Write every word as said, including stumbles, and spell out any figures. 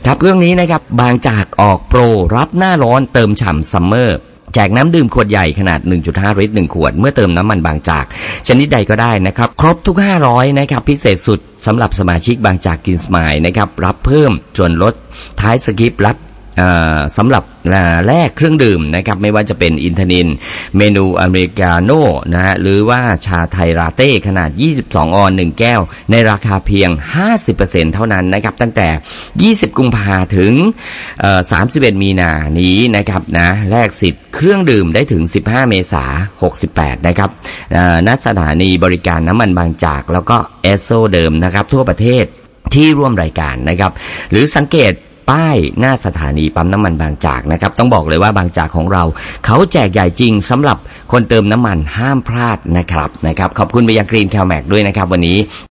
ครับเรื่องนี้นะครับบางจากออกโปรรับหน้าร้อนเติมฉ่ำซัมเมอร์แจกน้ำดื่มขวดใหญ่ขนาด หนึ่งจุดห้า ลิตรหนึ่งขวดเมื่อเติมน้ำมันบางจากชนิดใดก็ได้นะครับครบทุกห้าร้อยนะครับพิเศษสุดสำหรับสมาชิกบางจากกินสมายนะครับรับเพิ่มส่วนลดท้ายสกิปรับสำหรับแลกเครื่องดื่มนะครับไม่ว่าจะเป็นอินทนินเมนูอเมริกาโน่นะฮะหรือว่าชาไทยลาเต้ขนาดยี่สิบสองออนซ์หนึ่งแก้วในราคาเพียง ห้าสิบเปอร์เซ็นต์ เท่านั้นนะครับตั้งแต่ยี่สิบกุมภาพันธ์ถึงสามสิบเอ็ดมีนานี้นะครับนะแลกสิทธิ์เครื่องดื่มได้ถึงสิบห้าเมษายนหกสิบแปดนะครับณสถานีบริการน้ำมันบางจากแล้วก็เอสโซเดิมนะครับทั่วประเทศที่ร่วมรายการนะครับหรือสังเกตป้ายหน้าสถานีปั๊มน้ำมันบางจากนะครับต้องบอกเลยว่าบางจากของเราเขาแจกใหญ่จริงสำหรับคนเติมน้ำมันห้ามพลาดนะครับนะครับขอบคุณไปยังกรีนแคลแม็กด้วยนะครับวันนี้